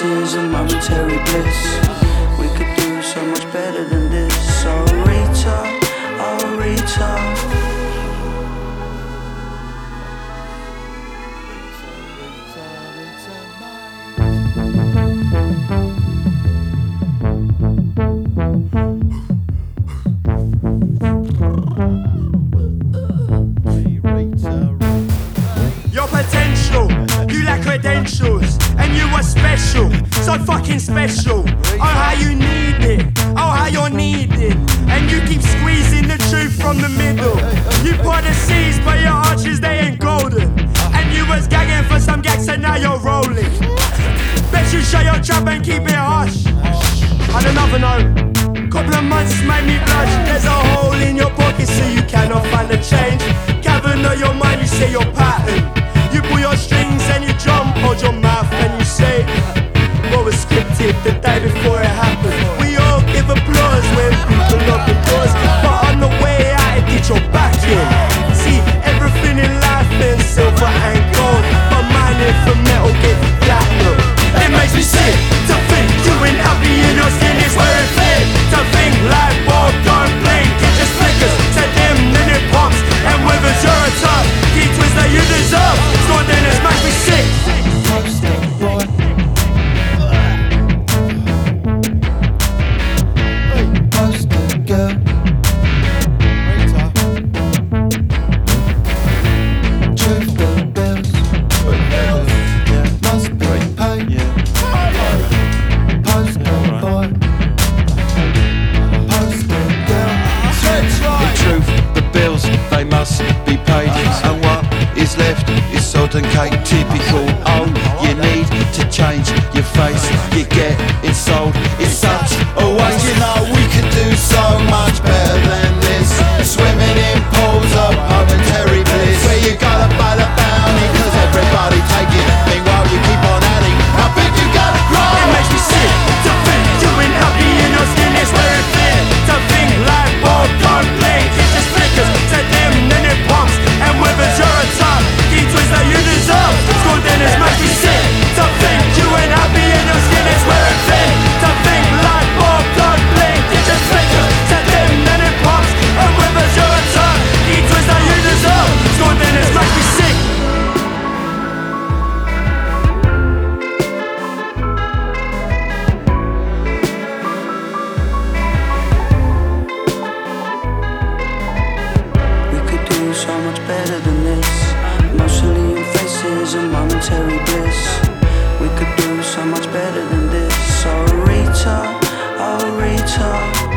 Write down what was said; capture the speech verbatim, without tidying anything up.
faces and momentary bliss. We could do so much better than this. Oh Rita, oh Rita. Your potential, you lack credentials, and you were special, so fucking special. Oh how you need it, oh how you're needed, and you keep squeezing the truth from the middle. You pour the seeds, but your arches they ain't golden, and you was gagging for some gags and now you're rolling. Bet you shut your trap and keep it hush. On another note, couple of months made me blush. There's a hole in your pocket so you cannot find the change. Cavern of your mind, you say your pattern. You pull your strings and you jump, hold your mouth and you say what was scripted the day before it happened. We all give applause when people open doors, but on the way out it gets your back in. See, everything in life is silver and gold, but mine is for metal get platinum. It makes me sick to think you ain't happy in your skin is where it fit. To think like ball don't blink, it just flickers. Set them then it pops and withers. You're a top key twister you deserve. So then it makes me sick. Poster boy, poster girl, truth the bills must be paid. Poster boy, poster girl. In truth, the bills, they must be paid. And what is left is sod and cake. Typical, oh, you need to change your face. You get it sold, it's such a waste. You know we could do so much better than this. Swimming in pools of momentary bliss, where you gotta pay the bounty, cause everybody taking it. Meanwhile you keep on adding, how big you gotta grow. It makes me sick to think you ain't happy in your skin is where it fit. To think like ball don't blink, it just flickers. Set them then it pumps and withers. You're a top key twister you deserve. School dinners make me sick to think you ain't happy in your skin is where it fit. To think like ball don't blink, it just flickers. Set them then it pumps and withers. You're a top key twister you deserve. School dinners make me sick. We could do so much better than this. Mostly in faces and momentary bliss. We could do so much better than this. Oh Rita, oh Rita.